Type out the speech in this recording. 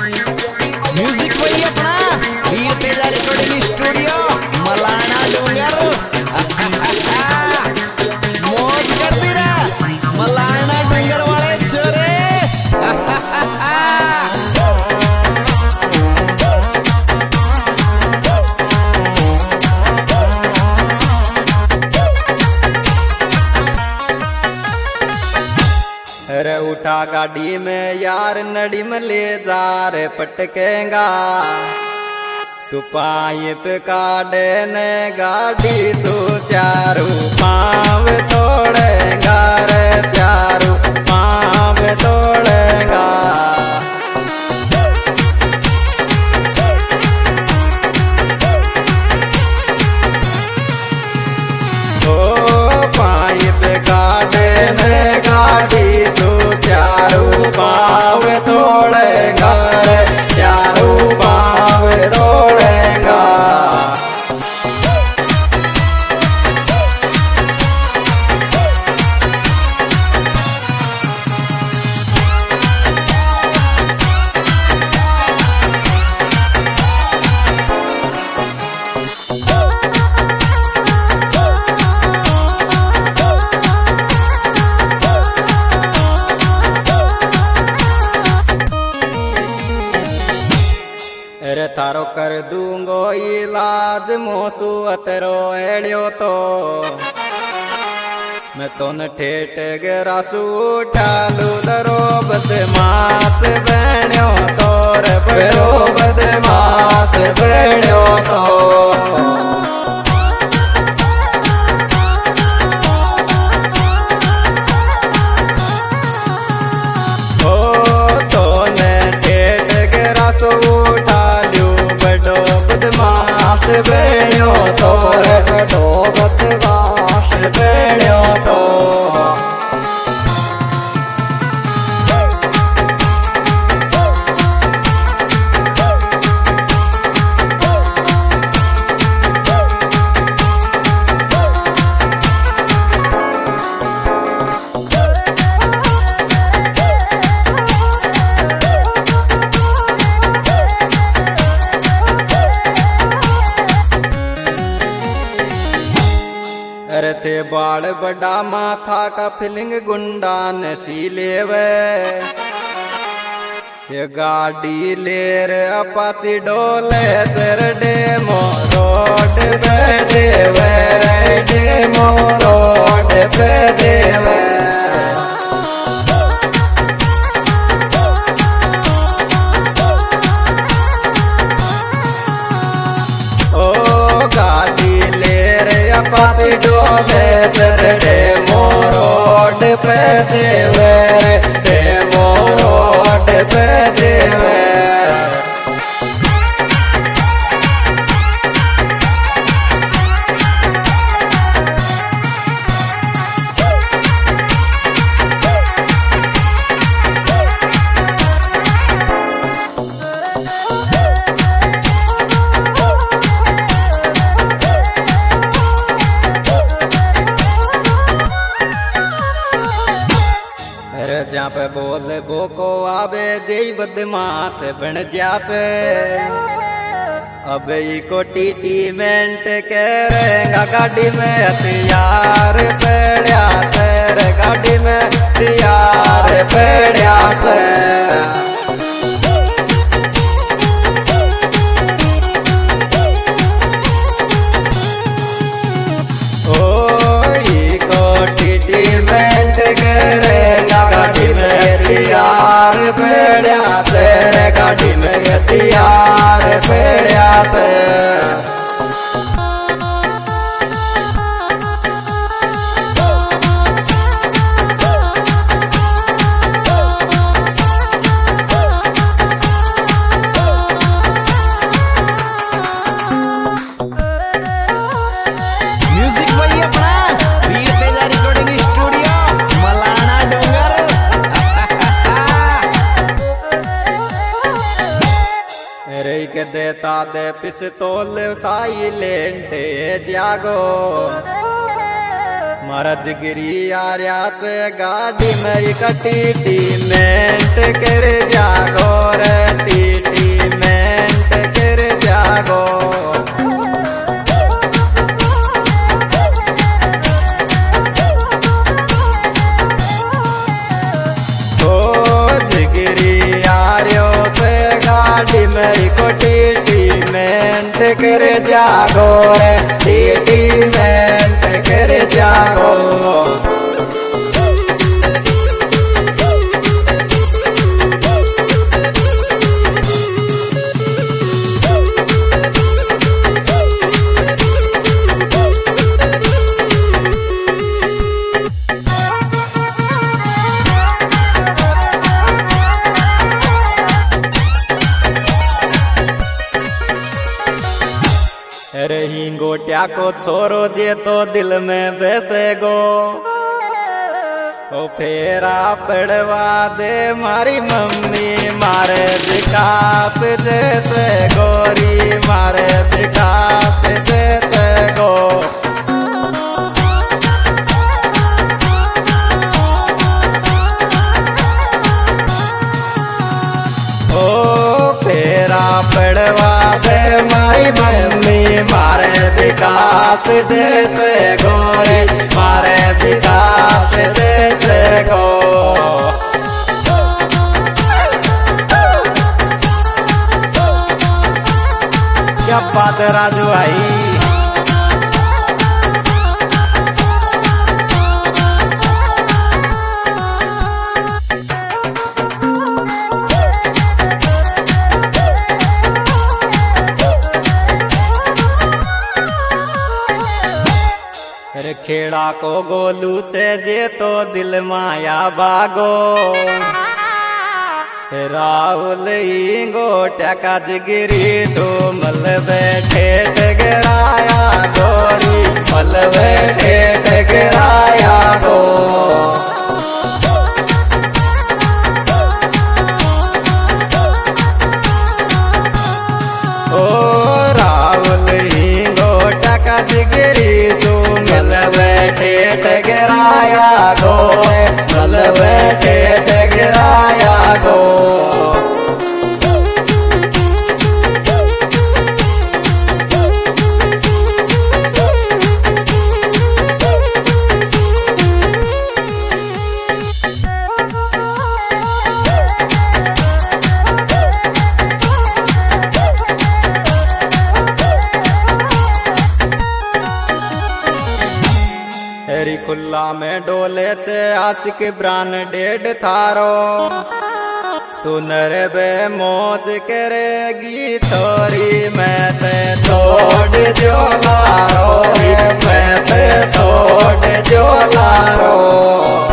Music वही अपना Veer Teja recording studio Malana डोंगर मौज कर दी रा मलाना डोंगर वाले छोरे अरे उठा गाड़ी में यार नड़ी में ले जा रे पटकेगा तू पाइप काटे ने गाड़ी तू चारू पाँव तोड़ेगा रे चारू पाँव तोड़ेगा ओ पाइप काटे ने गाड़ी तू चारू पाँव तोड़ेगा रे चारू पाँव तोड़ेगा अरे थारो कर दूंगो इलाज मोसू अतरो एड़ियो तो मैं तो न ठेठ गरासू ठालू दरो बदमाश बहनियो तो रे बड़ो बदमाश बहनियो तो बदमाश बेड़ियो तो रे बड़ो बदमाश बेड़ियो तो अरे थे बाल बड़ा माथा का फिलिंग गुंडा नशीले वे ये गाड़ी ले रे अपाची डोले तेरे डेमो रोड पे देवे रे डेमो रोड पे देवे ओ गाड़ी ले रे अपाची डोले तेरे डेमो रोड पे देवे रे डेमो रोड पे देवे जहाँ पे बोल बोको आवे जय बदमाश बन जाते अब को टीटीमेंट करेगा गाड़ी में हथियार पेड़िया से गाड़ी में हथियार पेड़िया से टीटीमेंट करेगा गाड़ी में हथियार पेड़िया से गाड़ी में हथियार पेड़िया से के देता दे पिस्तौल साइलेंट जागो मारा जिगरी आर्या से गाड़ी में इकट्ठी टीमेंट कर जागो रे मेरी को ट्रीटमेंट कर जागो रे, ट्रीटमेंट कर जागो। रही गोटिया को छोरो जे तो दिल में बैसे गो, ओ फेरा पड़वा दे मारी मम्मी मारे विकास जैसे गोरी, मारे विकास जैसे गो। ओ फेरा पड़वा दे मारी मम्मी मारे विकास जैसे गोरी, मारे विकास जैसे गो। क्या बात है राजू भाई। खेड़ा को गोलू से जे तो दिल माया बागो, राहुल गोटा का जिगरी तो मल बैठे टगराया गोरी, मल बैठे टगराया गो। ओ राहुल गोटा का जिगरी तो मल बैठे टगराया गो, मल बैठे टगराया गो। हेरी खुल्ला में डोले से आशिक ब्रांडेड थारो, तू नर बे मौज करेगी थोरी, मैं ते छोड़ जो लारो, मैं ते छोड़ जो लारो।